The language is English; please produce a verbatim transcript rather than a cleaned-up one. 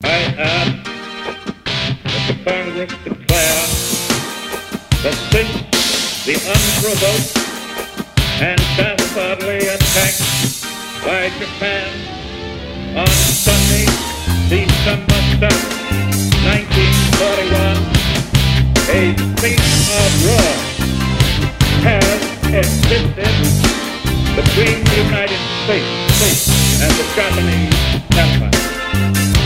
I ask that the Congress declare that since the unprovoked and dastardly attack by Japan on Sunday, December seventh, nineteen forty-one, a state of war has existed between the United States and the Japanese Empire.